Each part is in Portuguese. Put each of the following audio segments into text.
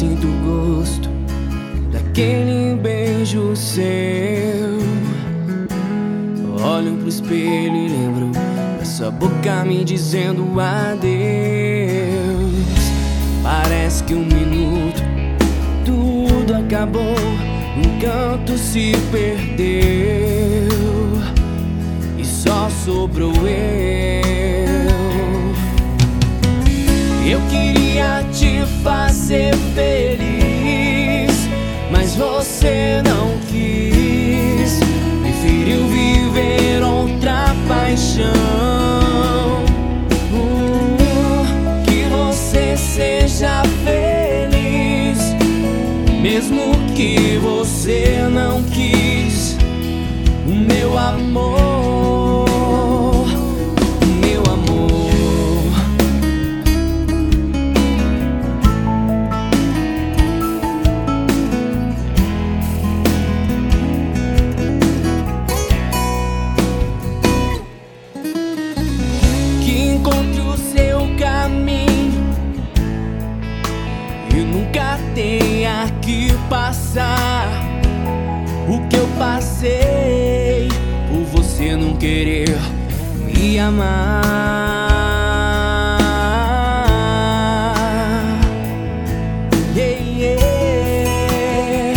sinto o gosto daquele beijo seu. Olho pro espelho e lembro da sua boca me dizendo adeus. Parece que um minuto tudo acabou, o encanto se perdeu e só sobrou eu. Eu queria te fazer feliz, mas você não quis. Preferiu viver outra paixão. Que você seja feliz, mesmo que você não quis. O meu amor, nunca tenha que passar o que eu passei por você não querer me amar. Yeah, yeah.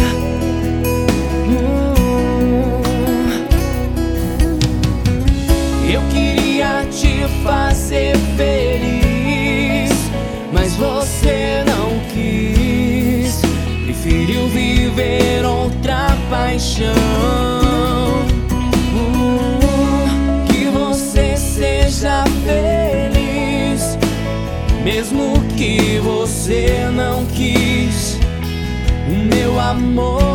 Eu queria te fazer feliz, mas você não quis. Preferiu viver outra paixão. Que você seja feliz, mesmo que você não quis. O meu amor,